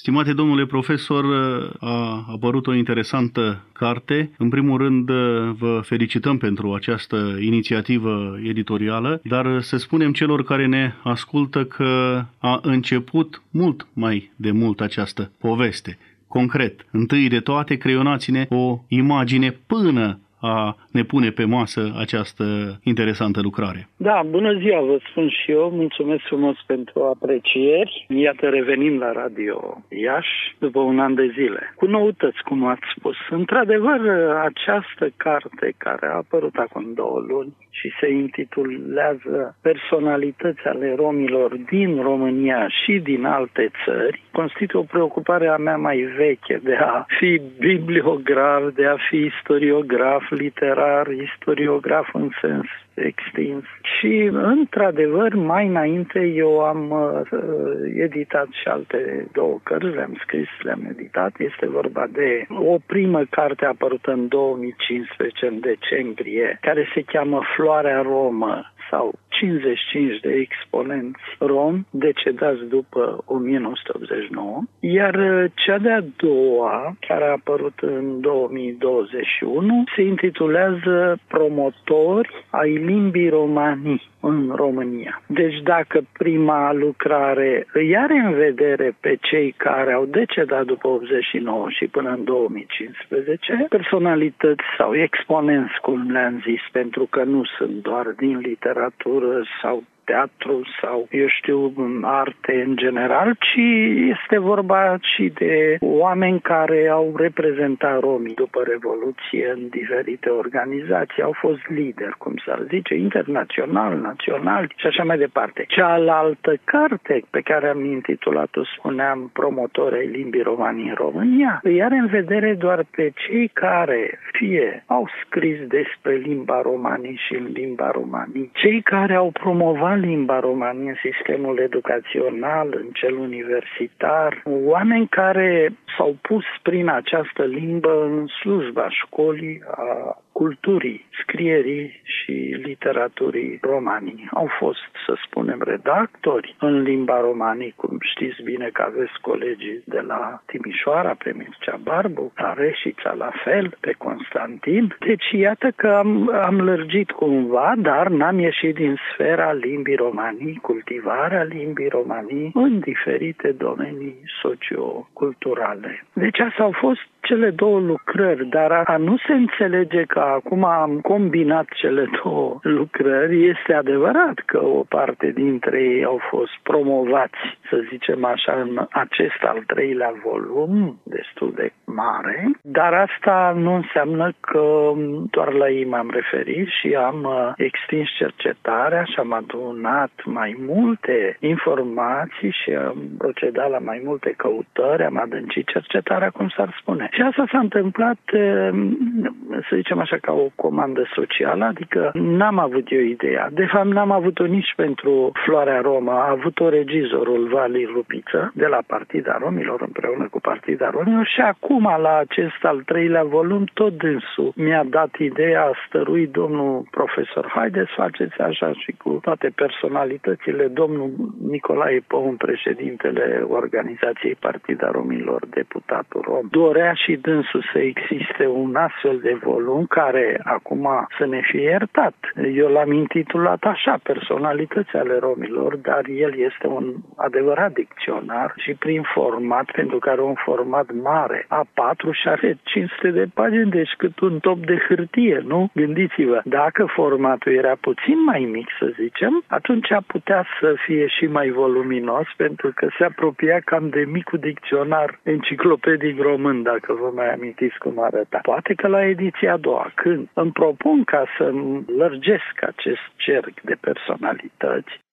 Stimate domnule profesor, a apărut o interesantă carte. În primul rând, vă felicităm pentru această inițiativă editorială, dar să spunem celor care ne ascultă că a început mult mai de mult această poveste. Concret, întâi de toate, creionați-ne o imagine până a ne pune pe masă această interesantă lucrare. Da, bună ziua, vă spun și eu, mulțumesc frumos pentru aprecieri. Iată, revenim la Radio Iași după un an de zile, cu noutăți, cum ați spus. Într-adevăr, această carte care a apărut acum 2 luni și se intitulează Personalități ale romilor din România și din alte țări, constituie o preocupare a mea mai veche de a fi bibliograf, de a fi istoriograf, literar, istoriograf în sens extins. Și, într-adevăr, mai înainte eu am editat și alte 2 cărți, le-am scris, le-am editat. Este vorba de o primă carte apărută în 2015, în decembrie, care se cheamă Floarea Romă, sau 55 de exponenți romi decedați după 1989, iar cea de-a doua, care a apărut în 2021, se intitulează Promotori ai limbii romanii în România. Deci dacă prima lucrare îi are în vedere pe cei care au decedat după 89 și până în 2015, personalități sau exponenți, cum le-am zis, pentru că nu sunt doar din literatură sau teatru sau, eu știu, arte în general, ci este vorba și de oameni care au reprezentat romii după Revoluție în diferite organizații, au fost lideri, cum s-ar zice, internațional, național și așa mai departe. Cealaltă carte pe care am intitulat-o, spuneam, Promotori ai limbii romanii în România, îi are în vedere doar pe cei care fie au scris despre limba romanii și în limba romanii, cei care au promovat limba romanii în sistemul educațional, în cel universitar, oameni care s-au pus prin această limbă în slujba școlii, a culturii, scrierii și literaturii romanii. Au fost, să spunem, redactori în limba romanii, cum știți bine că aveți colegii de la Timișoara, pe Mircea Barbu, la Reșița la fel, pe Constantin. Deci iată că am lărgit cumva, dar n-am ieșit din sfera limbii romanii, cultivarea limbii romanii în diferite domenii socioculturale. Deci astea au fost cele 2 lucrări, dar a nu se înțelege că acum am combinat cele 2 lucrări. Este adevărat că o parte dintre ei au fost promovați, să zicem așa, în acest al 3-lea volum, destul de mare, dar asta nu înseamnă că doar la ei m-am referit și am extins cercetarea și am adunat mai multe informații și am procedat la mai multe căutări, am adâncit cercetarea, cum s-ar spune. Și asta s-a întâmplat, să zicem așa, ca o comandă socială, adică n-am avut eu ideea. De fapt, n-am avut-o nici pentru Floarea Romă. A avut-o regizorul Vali Rupiță, de la Partida Romilor, împreună cu Partida Romilor, și acum, la acest al 3-lea volum, tot dânsul mi-a dat ideea, a stăruit domnul profesor, haideți, faceți așa, și cu toate personalitățile, domnul Nicolae Păun, președintele organizației Partida Romilor, deputatul rom, dorea și dânsul să existe un astfel de volum care acum să ne fie iertat. Eu l-am intitulat așa, Personalități ale romilor, dar el este un adevărat dicționar și prin format, pentru că are un format mare, A4 și are 500 de pagini, deci cât un top de hârtie, nu? Gândiți-vă, dacă formatul era puțin mai mic, să zicem, atunci putea să fie și mai voluminos, pentru că se apropia cam de micul dicționar enciclopedic român, dacă vă mai amintiți cum arăta. Poate că la ediția a doua, când îmi propun ca să lărgesc acest cerc de personalități,